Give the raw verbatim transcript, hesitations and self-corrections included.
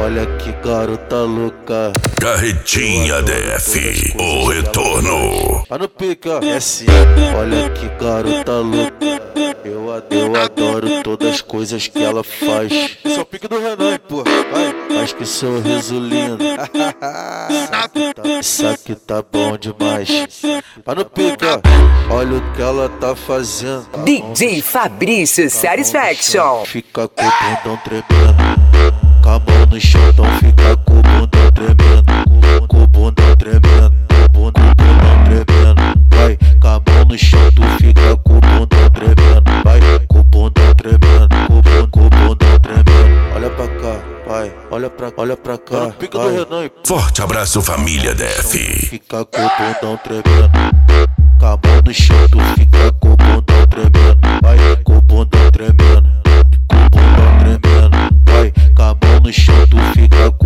olha que garota louca. Carretinha D F, o retorno. Tá no pique, ó. S, olha que garota louca. Eu, eu adoro todas as coisas que ela faz. Esse é o pique do Renan, pô. Vai. Faz que sorriso lindo. Isso aqui tá bom demais. Tá no pique, ó. Olha o que ela tá fazendo. D J Fabrício Satisfaction. Fica com o bundão tremendo. Com a mão no chão, então fica com o bundão tremendo. Com o bundão tremendo. Com o bundão tremendo. Vai, com a mão no chão, tu fica com o bundão tremendo. Vai, com o bundão tremendo. Com o bundão tremendo. Olha pra cá, vai, olha pra, olha pra cá. Pica do Renan. Forte abraço, família D F. Fica com o bundão tremendo. Com a mão no chão, tu fica com o bundão tremendo. Vai, com o bundão tremendo. Com o bundão tremendo. Vai, com a mão no chão, tu fica com